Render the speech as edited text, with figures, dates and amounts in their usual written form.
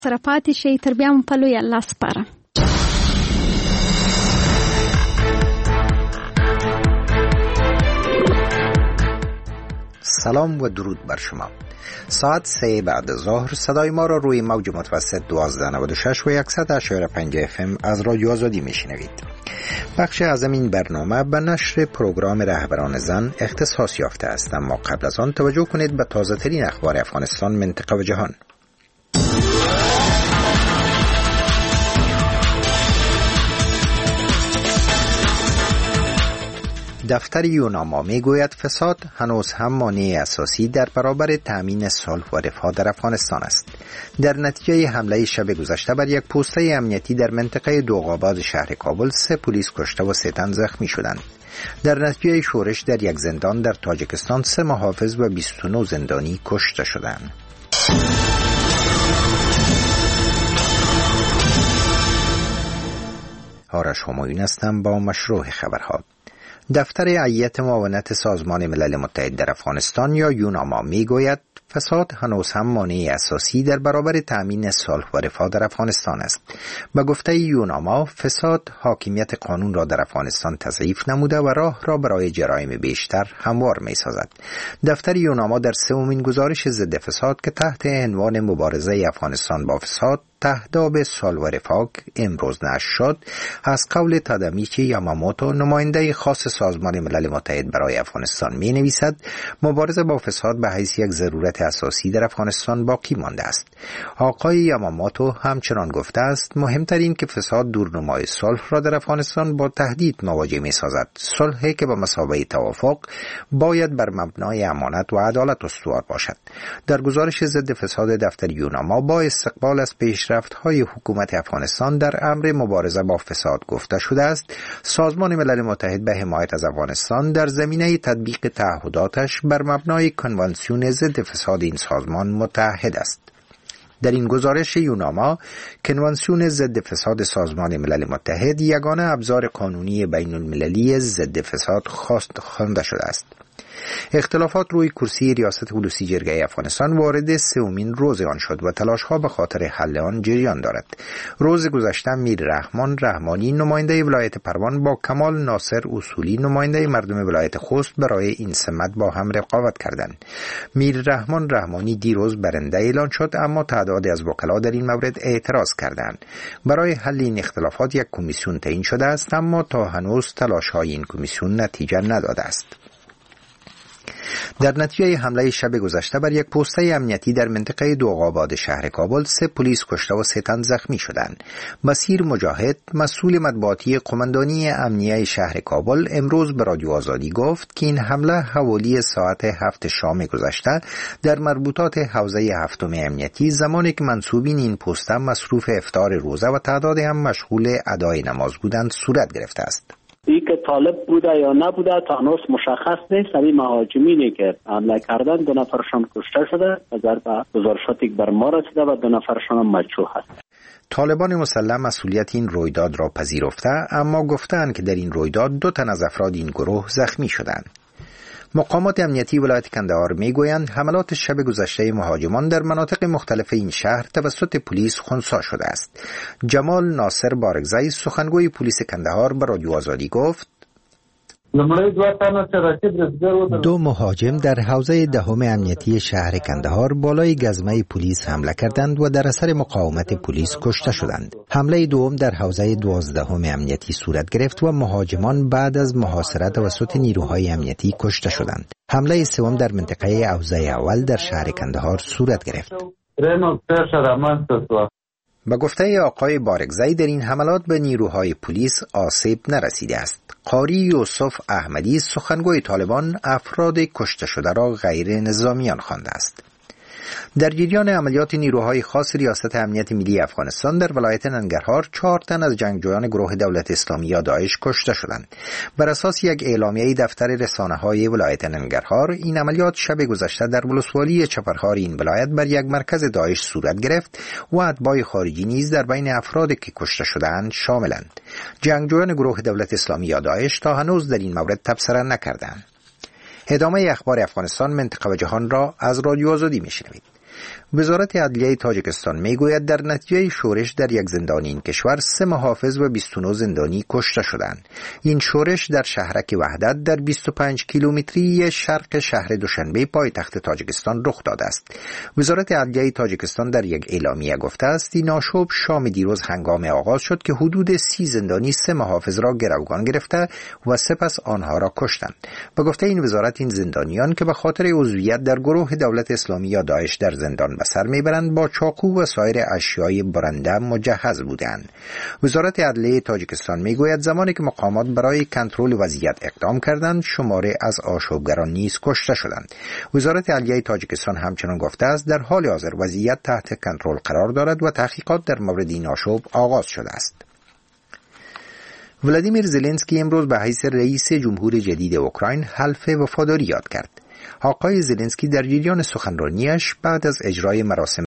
سره پاتې شي. تر بیا مو په لوی الله سپارم. سلام و درود بر شما. ساعت 3 بعد ظهر صدای ما را روی موج متوسط 1296 و 100.5 FM از رادیو آزادی میشنوید. بخش اعظم این برنامه به نشر پروگرام رهبران زن اختصاص یافته است، اما قبل از آن توجه کنید به تازه ترین اخبار افغانستان، منطقه و جهان. دفتر یوناما می گوید فساد هنوز هم مانع اساسی در برابر تأمین صلح و رفاه در افغانستان است. در نتیجه حمله شب گذشته بر یک پوسته امنیتی در منطقه دوغاباد شهر کابل 3 پلیس کشته و 3 تن زخمی شدند. در نتیجه شورش در یک زندان در تاجیکستان 3 محافظ و 29 زندانی کشته شدند. آرش همایون هستم با مشروع خبرها. دفتر هیئت معاونت سازمان ملل متحد در افغانستان یا یوناما میگوید فساد هنوز هم مانع اساسی در برابر تأمین صلح و رفاه در افغانستان است. به گفته یوناما، فساد حاکمیت قانون را در افغانستان تضعیف نموده و راه را برای جرایم بیشتر هموار می‌سازد. دفتر یوناما در 3مین گزارش ضد فساد که تحت عنوان مبارزه افغانستان با فساد تهداب صلح و رفاه امروز نشر شد، از قول تادامیچی یاماموتو، نماینده خاص سازمان ملل متحد برای افغانستان می نویسد مبارزه با فساد به حیث یک ضرورت اساسی در افغانستان باقی مانده است. آقای یاماموتو همچنان گفته است مهمترین که فساد دورنمای صلح را در افغانستان با تهدید مواجه می سازد. صلحی که به مثابه توافق باید بر مبنای امانت و عدالت استوار باشد. در گزارش ضد فساد دفتر یوناما با استقبال از پیشرفت‌های حکومت افغانستان در امر مبارزه با فساد گفته شده است سازمان ملل متحد به حمایت از افغانستان در زمینه تطبیق تعهداتش بر مبنای کنوانسیون ضد فساد این سازمان متحد است. در این گزارش یوناما، کنوانسیون ضد فساد سازمان ملل متحد یگانه ابزار قانونی بین المللی ضد فساد خوانده شده است. اختلافات روی کرسی ریاست ولوسی جرگه افغانستان وارد 3مین روز آن شد و تلاش‌ها به خاطر حل آن جریان دارد. روز گذشته میر رحمان رحمانی نماینده ولایت پروان با کمال ناصر اصولی نماینده مردم ولایت خوست برای این سمت با هم رقابت کردند. میر رحمان رحمانی دیروز برنده اعلان شد، اما تعدادی از وکلا در این مورد اعتراض کردند. برای حل این اختلافات یک کمیسیون تعیین شده است، اما تا هنوز تلاش‌های این کمیسیون نتیجه نداده است. در نتیجه حمله شب گذشته بر یک پوسته امنیتی در منطقه دوغاباد شهر کابل 3 پلیس کشته و 3 تن زخمی شدند. مسیر مجاهد، مسئول مطبوعاتی قماندانی امنیه شهر کابل، امروز به رادیو آزادی گفت که این حمله حوالی ساعت 7 شام گذشته در مربوطات حوزه 7 امنیتی، زمانی که منصوبین این پوسته مصروف افطار روزه و تعداد هم مشغول ادای نماز بودند صورت گرفته است. این که طالب بوده یا نبوده تا هنوز مشخص نیست. این مهاجمینی که حمله کردن 2 نفرشان کشته شده و ضرب گزارشاتی بر ما رسیده و 2 نفرشان هم مجروح هست. طالبان مسلح مسئولیت این رویداد را پذیرفته، اما گفتند که در این رویداد 2 تن از افراد این گروه زخمی شدند. مقامات امنیتی ولایت کندهار میگویند حملات شب گذشته مهاجمان در مناطق مختلف این شهر توسط پلیس خنثی شده است. جمال ناصر بارگزی سخنگوی پلیس کندهار به رادیو آزادی گفت 2 مهاجم در حوزه 10 امنیتی شهر کندهار بالای گزمه پلیس حمله کردند و در اثر مقاومت پلیس کشته شدند. حمله دوم در حوزه 12 امنیتی صورت گرفت و مهاجمان بعد از محاصره توسط نیروهای امنیتی کشته شدند. حمله سوم در منطقه حوزه اول در شهر کندهار صورت گرفت. به گفته آقای بارگزی در این حملات به نیروهای پلیس آسیب نرسیده است. قاری یوسف احمدی سخنگوی طالبان افراد کشته شده را غیر نظامیان خوانده است. در جریان عملیات نیروهای خاص ریاست امنیت ملی افغانستان در ولایت ننگرهار 4 تن از جنگجویان گروه دولت اسلامی یا داعش کشته شدند. بر اساس یک اعلامیه دفتر رسانه‌های ولایت ننگرهار، این عملیات شب گذشته در ولسوالی چپرهار این ولایت بر یک مرکز داعش صورت گرفت و اتباع خارجی نیز در بین افرادی که کشته شدند شاملند. جنگجویان گروه دولت اسلامی یا داعش تا هنوز در این مورد تبصره نکردند. ادامه اخبار افغانستان، منطقه و جهان را از رادیو آزادی میشنوید. وزارت عدلیه تاجیکستان میگوید در نتیجه شورش در یک زندان این کشور 3 محافظ و 29 زندانی کشته شدند. این شورش در شهرک وحدت در 25 کیلومتری شرق شهر دوشنبه پایتخت تاجیکستان رخ داده است. وزارت عدلیه تاجیکستان در یک اعلامیه گفته است این آشوب شام دیروز هنگام آغاز شد که حدود 30 زندانی 3 محافظ را گروگان گرفته و سپس آنها را کشتند. به گفته این وزارت این زندانیان که به خاطر عضویت در گروه دولت اسلامی یا داعش در زندان به سر میبرند با چاقو و سایر اشیای برنده مجهز بودند. وزارت عدلیه تاجیکستان میگوید زمانی که مقامات برای کنترل وضعیت اقدام کردند شماره از آشوبگران نیز کشته شدند. وزارت عدلیه تاجیکستان همچنان گفته است در حال حاضر وضعیت تحت کنترل قرار دارد و تحقیقات در مورد این آشوب آغاز شده است. ولادیمیر زلنسکی امروز به حیث رئیس جمهور جدید اوکراین حلف وفاداری یاد کرد. آقای زلنسکی در جریان سخنرانیش بعد از اجرای مراسم